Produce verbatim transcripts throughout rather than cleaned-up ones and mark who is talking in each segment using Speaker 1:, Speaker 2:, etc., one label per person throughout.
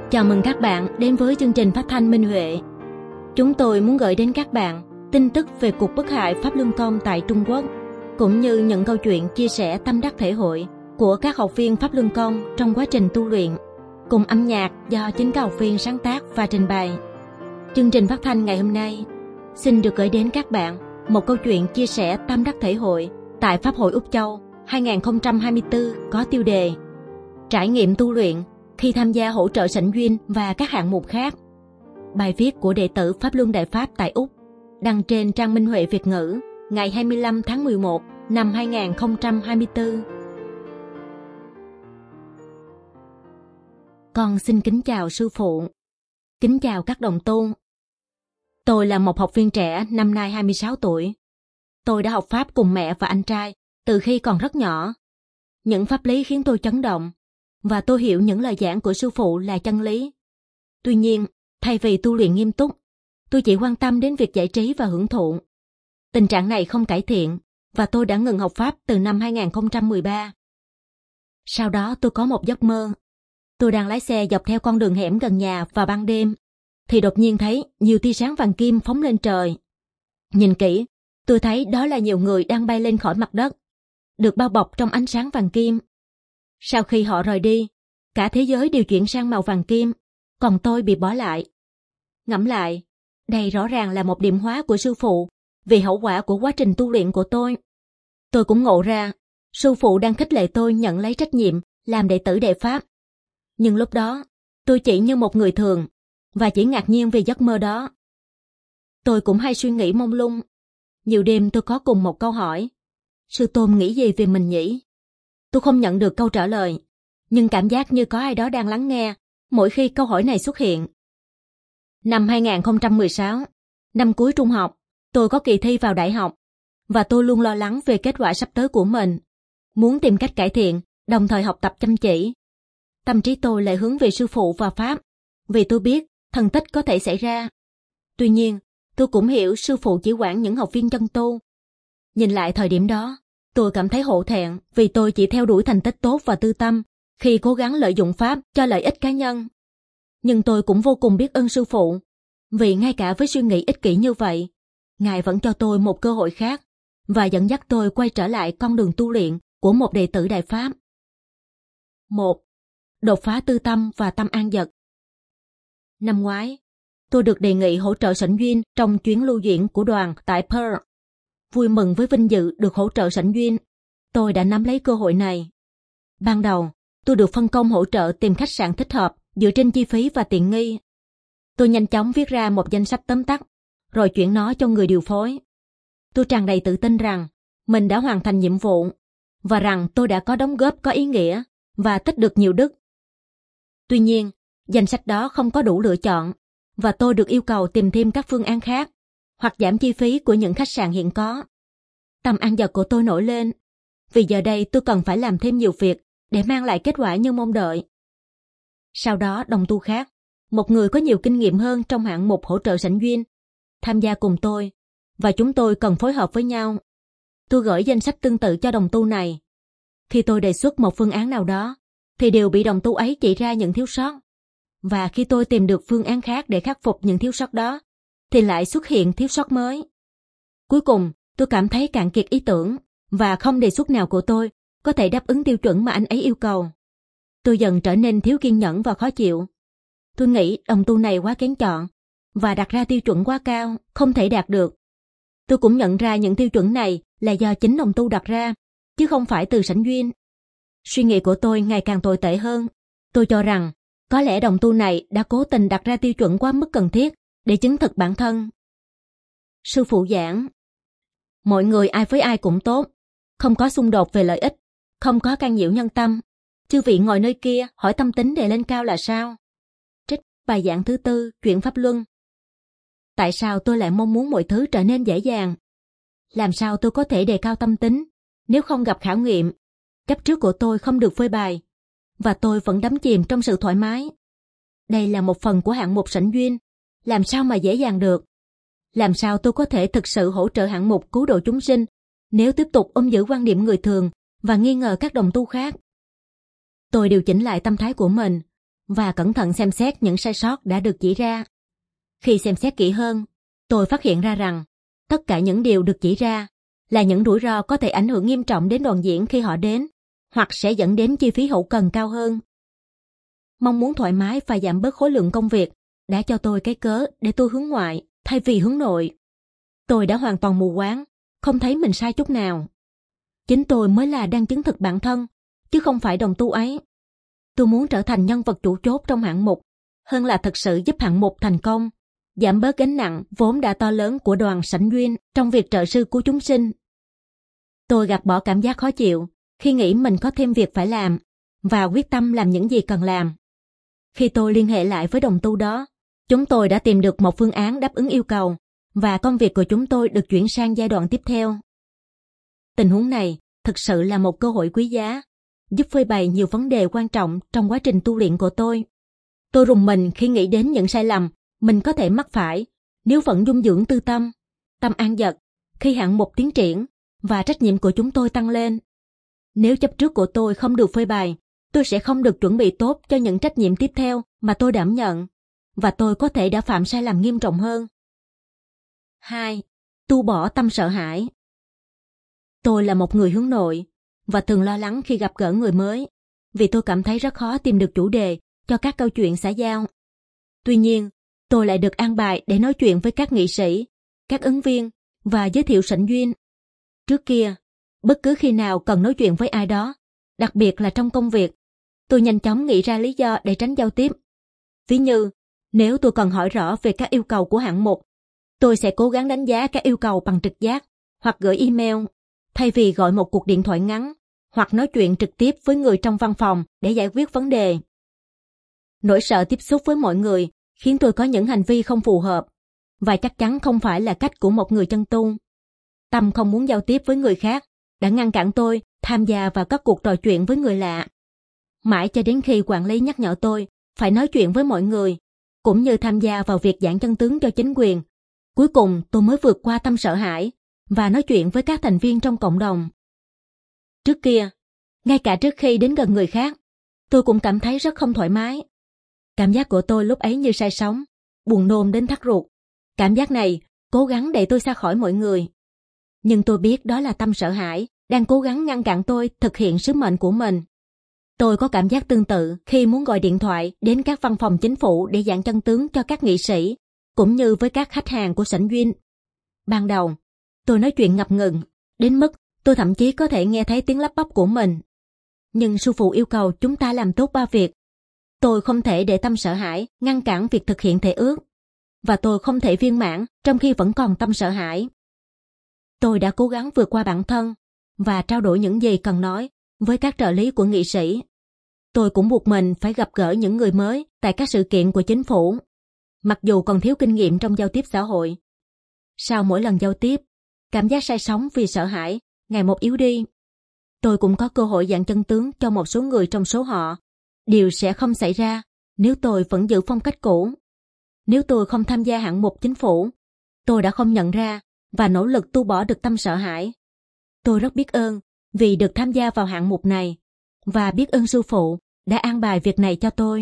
Speaker 1: Chào mừng các bạn đến với chương trình phát thanh Minh Huệ. Chúng tôi muốn gửi đến các bạn tin tức về cuộc bức hại Pháp Luân Công tại Trung Quốc, cũng như những câu chuyện chia sẻ tâm đắc thể hội của các học viên Pháp Luân Công trong quá trình tu luyện, cùng âm nhạc do chính các học viên sáng tác và trình bày. Chương trình phát thanh ngày hôm nay xin được gửi đến các bạn một câu chuyện chia sẻ tâm đắc thể hội tại Pháp hội Úc Châu hai không hai tư có tiêu đề Trải nghiệm tu luyện khi tham gia hỗ trợ sảnh duyên và các hạng mục khác. Bài viết của đệ tử Pháp Luân Đại Pháp tại Úc đăng trên trang Minh Huệ Việt ngữ ngày hai mươi lăm tháng mười một năm hai không hai tư. Con xin kính chào sư phụ, kính chào các đồng tu. Tôi là một học viên trẻ năm nay hai mươi sáu tuổi. Tôi đã học Pháp cùng mẹ và anh trai từ khi còn rất nhỏ. Những pháp lý khiến tôi chấn động, và tôi hiểu những lời giảng của sư phụ là chân lý. Tuy nhiên, thay vì tu luyện nghiêm túc, tôi chỉ quan tâm đến việc giải trí và hưởng thụ. Tình trạng này không cải thiện, và tôi đã ngừng học Pháp từ năm hai không một ba. Sau đó tôi có một giấc mơ. Tôi đang lái xe dọc theo con đường hẻm gần nhà vào ban đêm, thì đột nhiên thấy nhiều tia sáng vàng kim phóng lên trời. Nhìn kỹ, tôi thấy đó là nhiều người đang bay lên khỏi mặt đất, được bao bọc trong ánh sáng vàng kim. Sau khi họ rời đi, cả thế giới đều chuyển sang màu vàng kim, còn tôi bị bỏ lại. Ngẫm lại, đây rõ ràng là một điểm hóa của sư phụ vì hậu quả của quá trình tu luyện của tôi. Tôi cũng ngộ ra, sư phụ đang khích lệ tôi nhận lấy trách nhiệm làm đệ tử Đại Pháp. Nhưng lúc đó, tôi chỉ như một người thường, và chỉ ngạc nhiên vì giấc mơ đó. Tôi cũng hay suy nghĩ mông lung. Nhiều đêm tôi có cùng một câu hỏi: sư Tôn nghĩ gì về mình nhỉ? Tôi không nhận được câu trả lời, nhưng cảm giác như có ai đó đang lắng nghe mỗi khi câu hỏi này xuất hiện. Năm hai không một sáu, năm cuối trung học, tôi có kỳ thi vào đại học, và tôi luôn lo lắng về kết quả sắp tới của mình, muốn tìm cách cải thiện, đồng thời học tập chăm chỉ. Tâm trí tôi lại hướng về sư phụ và Pháp, vì tôi biết thần tích có thể xảy ra. Tuy nhiên, tôi cũng hiểu sư phụ chỉ quản những học viên chân tu. Nhìn lại thời điểm đó, tôi cảm thấy hổ thẹn vì tôi chỉ theo đuổi thành tích tốt và tư tâm khi cố gắng lợi dụng Pháp cho lợi ích cá nhân. Nhưng tôi cũng vô cùng biết ơn sư phụ, vì ngay cả với suy nghĩ ích kỷ như vậy, Ngài vẫn cho tôi một cơ hội khác và dẫn dắt tôi quay trở lại con đường tu luyện của một đệ tử Đại Pháp. một. Đột phá tư tâm và tâm an vật. Năm ngoái, tôi được đề nghị hỗ trợ sảnh duyên trong chuyến lưu diễn của đoàn tại Perth. Vui mừng với vinh dự được hỗ trợ sảnh duyên, tôi đã nắm lấy cơ hội này. Ban đầu, tôi được phân công hỗ trợ tìm khách sạn thích hợp dựa trên chi phí và tiện nghi. Tôi nhanh chóng viết ra một danh sách tóm tắt, rồi chuyển nó cho người điều phối. Tôi tràn đầy tự tin rằng mình đã hoàn thành nhiệm vụ, và rằng tôi đã có đóng góp có ý nghĩa và tích được nhiều đức. Tuy nhiên, danh sách đó không có đủ lựa chọn, và tôi được yêu cầu tìm thêm các phương án khác, hoặc giảm chi phí của những khách sạn hiện có. Tâm an vật của tôi nổi lên, vì giờ đây tôi cần phải làm thêm nhiều việc để mang lại kết quả như mong đợi. Sau đó đồng tu khác, một người có nhiều kinh nghiệm hơn trong hạng mục hỗ trợ sảnh duyên, tham gia cùng tôi, và chúng tôi cần phối hợp với nhau. Tôi gửi danh sách tương tự cho đồng tu này. Khi tôi đề xuất một phương án nào đó, thì đều bị đồng tu ấy chỉ ra những thiếu sót. Và khi tôi tìm được phương án khác để khắc phục những thiếu sót đó, thì lại xuất hiện thiếu sót mới. Cuối cùng, tôi cảm thấy cạn kiệt ý tưởng, và không đề xuất nào của tôi có thể đáp ứng tiêu chuẩn mà anh ấy yêu cầu. Tôi dần trở nên thiếu kiên nhẫn và khó chịu. Tôi nghĩ đồng tu này quá kén chọn, và đặt ra tiêu chuẩn quá cao, không thể đạt được. Tôi cũng nhận ra những tiêu chuẩn này là do chính đồng tu đặt ra, chứ không phải từ sảnh duyên. Suy nghĩ của tôi ngày càng tồi tệ hơn. Tôi cho rằng, có lẽ đồng tu này đã cố tình đặt ra tiêu chuẩn quá mức cần thiết để chứng thực bản thân. Sư phụ giảng: mọi người ai với ai cũng tốt, không có xung đột về lợi ích, không có can nhiễu nhân tâm. Chư vị ngồi nơi kia hỏi tâm tính đề lên cao là sao? Trích bài giảng thứ tư, chuyện Pháp Luân. Tại sao tôi lại mong muốn mọi thứ trở nên dễ dàng? Làm sao tôi có thể đề cao tâm tính nếu không gặp khảo nghiệm? Chấp trước của tôi không được phơi bày, và tôi vẫn đắm chìm trong sự thoải mái. Đây là một phần của hạng mục sảnh duyên, làm sao mà dễ dàng được? Làm sao tôi có thể thực sự hỗ trợ hạng mục cứu độ chúng sinh nếu tiếp tục ôm giữ quan điểm người thường và nghi ngờ các đồng tu khác? Tôi điều chỉnh lại tâm thái của mình, và cẩn thận xem xét những sai sót đã được chỉ ra. Khi xem xét kỹ hơn, tôi phát hiện ra rằng tất cả những điều được chỉ ra là những rủi ro có thể ảnh hưởng nghiêm trọng đến đoàn diễn khi họ đến, hoặc sẽ dẫn đến chi phí hậu cần cao hơn. Mong muốn thoải mái và giảm bớt khối lượng công việc đã cho tôi cái cớ để tôi hướng ngoại thay vì hướng nội. Tôi đã hoàn toàn mù quáng, không thấy mình sai chút nào. Chính tôi mới là đang chứng thực bản thân, chứ không phải đồng tu ấy. Tôi muốn trở thành nhân vật chủ chốt trong hạng mục, hơn là thực sự giúp hạng mục thành công, giảm bớt gánh nặng vốn đã to lớn của đoàn Sảnh Duyên trong việc trợ sư của chúng sinh. Tôi gạt bỏ cảm giác khó chịu khi nghĩ mình có thêm việc phải làm và quyết tâm làm những gì cần làm. Khi tôi liên hệ lại với đồng tu đó, chúng tôi đã tìm được một phương án đáp ứng yêu cầu và công việc của chúng tôi được chuyển sang giai đoạn tiếp theo. Tình huống này thực sự là một cơ hội quý giá, giúp phơi bày nhiều vấn đề quan trọng trong quá trình tu luyện của tôi. Tôi rùng mình khi nghĩ đến những sai lầm mình có thể mắc phải nếu vẫn dung dưỡng tư tâm, tâm an dật khi hạng mục tiến triển và trách nhiệm của chúng tôi tăng lên. Nếu chấp trước của tôi không được phơi bày, tôi sẽ không được chuẩn bị tốt cho những trách nhiệm tiếp theo mà tôi đảm nhận, và tôi có thể đã phạm sai lầm nghiêm trọng hơn. hai. Tu bỏ tâm sợ hãi. Tôi là một người hướng nội và thường lo lắng khi gặp gỡ người mới, vì tôi cảm thấy rất khó tìm được chủ đề cho các câu chuyện xã giao. Tuy nhiên, tôi lại được an bài để nói chuyện với các nghị sĩ, các ứng viên và giới thiệu Sảnh Duyên. Trước kia, bất cứ khi nào cần nói chuyện với ai đó, đặc biệt là trong công việc, tôi nhanh chóng nghĩ ra lý do để tránh giao tiếp. Ví như, nếu tôi cần hỏi rõ về các yêu cầu của hạng mục, tôi sẽ cố gắng đánh giá các yêu cầu bằng trực giác hoặc gửi email, thay vì gọi một cuộc điện thoại ngắn hoặc nói chuyện trực tiếp với người trong văn phòng để giải quyết vấn đề. Nỗi sợ tiếp xúc với mọi người khiến tôi có những hành vi không phù hợp, và chắc chắn không phải là cách của một người chân tu. Tâm không muốn giao tiếp với người khác đã ngăn cản tôi tham gia vào các cuộc trò chuyện với người lạ. Mãi cho đến khi quản lý nhắc nhở tôi phải nói chuyện với mọi người, cũng như tham gia vào việc giảng chân tướng cho chính quyền, cuối cùng tôi mới vượt qua tâm sợ hãi và nói chuyện với các thành viên trong cộng đồng. Trước kia, ngay cả trước khi đến gần người khác, tôi cũng cảm thấy rất không thoải mái. Cảm giác của tôi lúc ấy như say sóng, buồn nôn đến thắt ruột. Cảm giác này cố gắng đẩy tôi xa khỏi mọi người. Nhưng tôi biết đó là tâm sợ hãi đang cố gắng ngăn cản tôi thực hiện sứ mệnh của mình. Tôi có cảm giác tương tự khi muốn gọi điện thoại đến các văn phòng chính phủ để giảng chân tướng cho các nghị sĩ, cũng như với các khách hàng của Sảnh Duyên. Ban đầu, tôi nói chuyện ngập ngừng, đến mức tôi thậm chí có thể nghe thấy tiếng lắp bắp của mình. Nhưng sư phụ yêu cầu chúng ta làm tốt ba việc. Tôi không thể để tâm sợ hãi ngăn cản việc thực hiện thệ ước, và tôi không thể viên mãn trong khi vẫn còn tâm sợ hãi. Tôi đã cố gắng vượt qua bản thân và trao đổi những gì cần nói với các trợ lý của nghị sĩ. Tôi cũng buộc mình phải gặp gỡ những người mới tại các sự kiện của chính phủ, mặc dù còn thiếu kinh nghiệm trong giao tiếp xã hội. Sau mỗi lần giao tiếp, cảm giác say sóng vì sợ hãi ngày một yếu đi. Tôi cũng có cơ hội giảng chân tướng cho một số người trong số họ. Điều sẽ không xảy ra nếu tôi vẫn giữ phong cách cũ. Nếu tôi không tham gia hạng mục chính phủ, tôi đã không nhận ra và nỗ lực tu bỏ được tâm sợ hãi. Tôi rất biết ơn vì được tham gia vào hạng mục này, và biết ơn sư phụ đã an bài việc này cho tôi.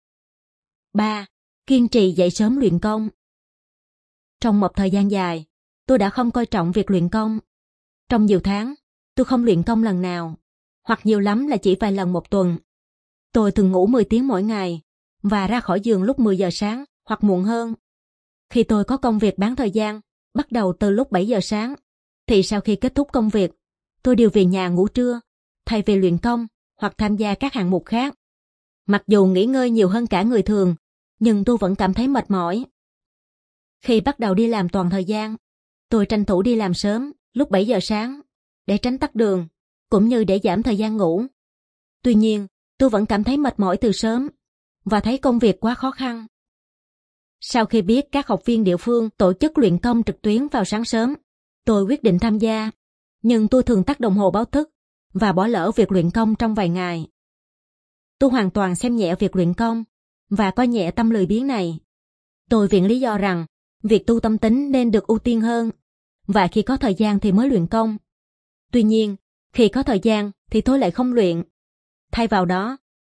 Speaker 1: ba. Kiên trì dậy sớm luyện công. Trong một thời gian dài, tôi đã không coi trọng việc luyện công. Trong nhiều tháng, tôi không luyện công lần nào, hoặc nhiều lắm là chỉ vài lần một tuần. Tôi thường ngủ mười tiếng mỗi ngày và ra khỏi giường lúc mười giờ sáng hoặc muộn hơn. Khi tôi có công việc bán thời gian, bắt đầu từ lúc bảy giờ sáng, thì sau khi kết thúc công việc, tôi đều về nhà ngủ trưa, thay vì luyện công hoặc tham gia các hạng mục khác. Mặc dù nghỉ ngơi nhiều hơn cả người thường, nhưng tôi vẫn cảm thấy mệt mỏi. Khi bắt đầu đi làm toàn thời gian, tôi tranh thủ đi làm sớm, lúc bảy giờ sáng, để tránh tắc đường, cũng như để giảm thời gian ngủ. Tuy nhiên, tôi vẫn cảm thấy mệt mỏi từ sớm, và thấy công việc quá khó khăn. Sau khi biết các học viên địa phương tổ chức luyện công trực tuyến vào sáng sớm, tôi quyết định tham gia, nhưng tôi thường tắt đồng hồ báo thức và bỏ lỡ việc luyện công trong vài ngày. Tôi hoàn toàn xem nhẹ việc luyện công và coi nhẹ tâm lười biếng này. Tôi viện lý do rằng việc tu tâm tính nên được ưu tiên hơn, và khi có thời gian thì mới luyện công. Tuy nhiên, khi có thời gian thì tôi lại không luyện. Thay vào đó,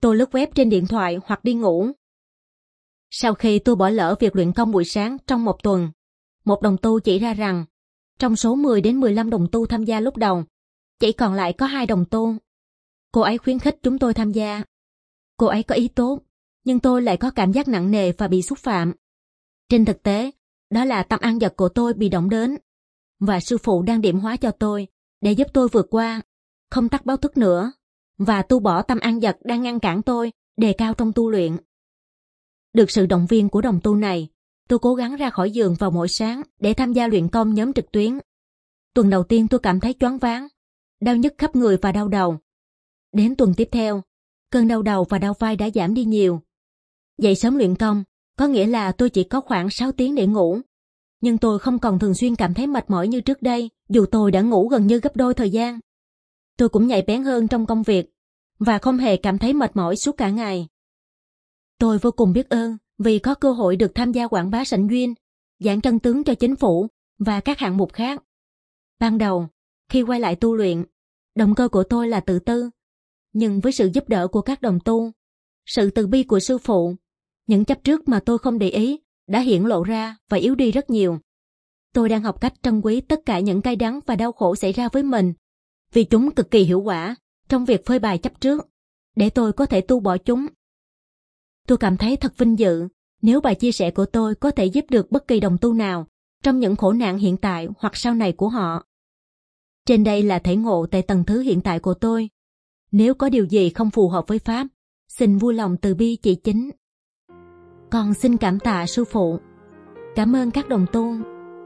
Speaker 1: tôi lướt web trên điện thoại hoặc đi ngủ. Sau khi tôi bỏ lỡ việc luyện công buổi sáng trong một tuần, một đồng tu chỉ ra rằng trong số mười đến mười lăm đồng tu tham gia lúc đầu, chỉ còn lại có hai đồng tu. Cô ấy khuyến khích chúng tôi tham gia. Cô ấy có ý tốt, nhưng tôi lại có cảm giác nặng nề và bị xúc phạm. Trên thực tế, đó là tâm ăn dật của tôi bị động đến, và sư phụ đang điểm hóa cho tôi để giúp tôi vượt qua, không tắt báo thức nữa, và tu bỏ tâm ăn dật đang ngăn cản tôi đề cao trong tu luyện. Được sự động viên của đồng tu này, tôi cố gắng ra khỏi giường vào mỗi sáng để tham gia luyện công nhóm trực tuyến. Tuần đầu tiên tôi cảm thấy choáng váng, đau nhức khắp người và đau đầu. Đến tuần tiếp theo, cơn đau đầu và đau vai đã giảm đi nhiều. Dậy sớm luyện công có nghĩa là tôi chỉ có khoảng sáu tiếng để ngủ. Nhưng tôi không còn thường xuyên cảm thấy mệt mỏi như trước đây, dù tôi đã ngủ gần như gấp đôi thời gian. Tôi cũng nhạy bén hơn trong công việc, và không hề cảm thấy mệt mỏi suốt cả ngày. Tôi vô cùng biết ơn vì có cơ hội được tham gia quảng bá Sảnh Duyên, giảng chân tướng cho chính phủ và các hạng mục khác. Ban đầu, khi quay lại tu luyện, động cơ của tôi là tự tư. Nhưng với sự giúp đỡ của các đồng tu, sự từ bi của sư phụ, những chấp trước mà tôi không để ý đã hiển lộ ra và yếu đi rất nhiều. Tôi đang học cách trân quý tất cả những cay đắng và đau khổ xảy ra với mình, vì chúng cực kỳ hiệu quả trong việc phơi bày chấp trước, để tôi có thể tu bỏ chúng. Tôi cảm thấy thật vinh dự nếu bài chia sẻ của tôi có thể giúp được bất kỳ đồng tu nào trong những khổ nạn hiện tại hoặc sau này của họ. Trên đây là thể ngộ tại tầng thứ hiện tại của tôi. Nếu có điều gì không phù hợp với Pháp, xin vui lòng từ bi chỉ chính. Con xin cảm tạ sư phụ. Cảm ơn các đồng tu.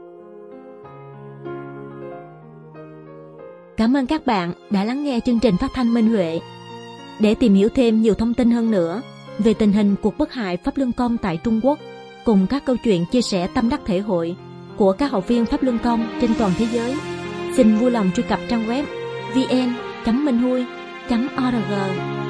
Speaker 1: Cảm ơn các bạn đã lắng nghe chương trình phát thanh Minh Huệ. Để tìm hiểu thêm nhiều thông tin hơn nữa về tình hình cuộc bức hại Pháp Luân Công tại Trung Quốc, cùng các câu chuyện chia sẻ tâm đắc thể hội của các học viên Pháp Luân Công trên toàn thế giới, xin vui lòng truy cập trang web vn chấm minh hui chấm org.